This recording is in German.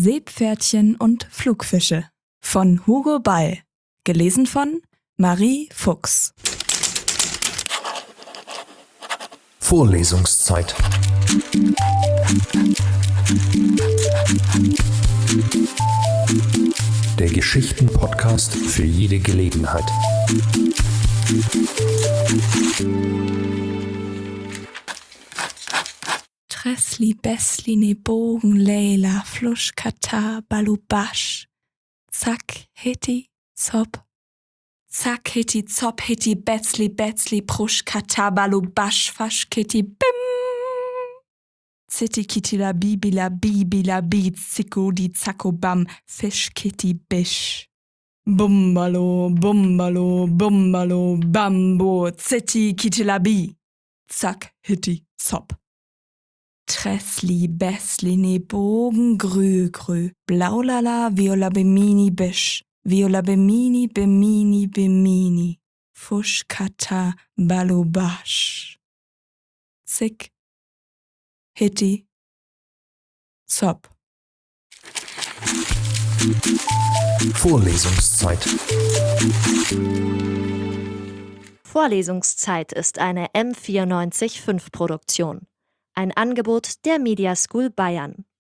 Seepferdchen und Flugfische von Hugo Ball. Gelesen von Marie Fuchs. Vorlesungszeit. Der Geschichten-Podcast für jede Gelegenheit. Tresli, Besli, ne Bogen, Leila, Flusch, Katar, Balubasch. Zack, Hitti, Zop. Zack, Hitti, Zop, Hitti, Betzli, Betzli, Prusch, Katar, Balubasch, Fasch, Kitti, Bim. Zitti, Kitti, la Bi, Zicko, di, Zacko, Bam, Fisch, Kitti, Bisch. Bumbalo, Bumbalo, Bumbalo, Bambo, Zitti, Kitti, la Bi. Zack, Hitti, Zop. Tresli, Besli, ne Bogen, Grü, Blaulala, Viola, Bemini, Bisch, Viola, Bemini, Bemini, Fusch, Kata, Balubasch. Zick, Hitti, Zop. Vorlesungszeit. Vorlesungszeit ist eine M94.5 Produktion. Ein Angebot der Media School Bayern.